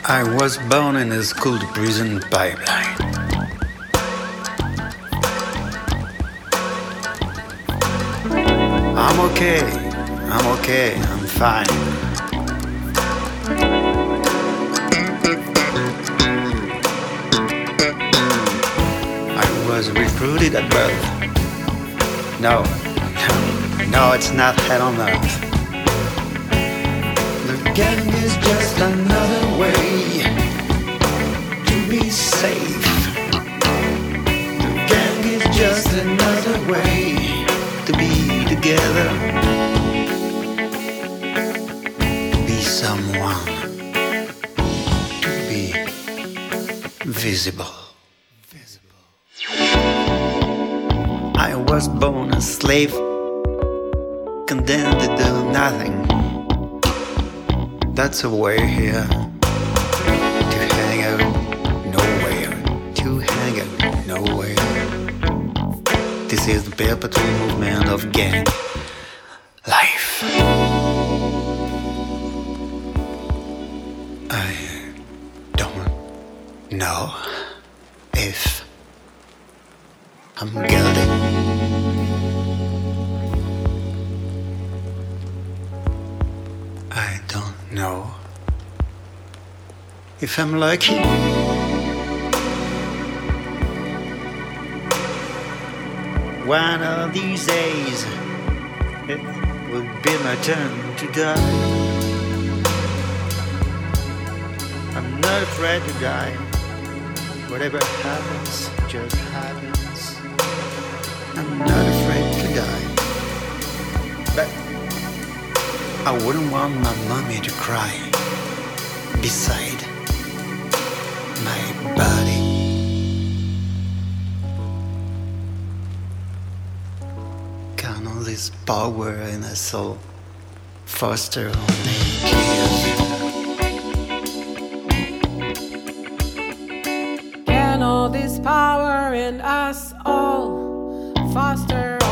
I was born in a school to prison pipeline. I'm okay, I'm fine. I was recruited at birth. No, it's not hell on earth. The gang is just another way to be safe. The gang is just another way to be together, to be someone, to be visible. I was born a slave, condemned to do nothing. That's a way here to hang out nowhere, to hang out nowhere. This is the perpetual movement of gang life. I don't know if I'm guilty. I don't know if I'm lucky. One of these days it will be my turn to die. I'm not afraid to die. Whatever happens, just happens. I'm not afraid to die. But I wouldn't want my mommy to cry beside my body. Count on this power in a soul, foster only tears. Can all this power in us all foster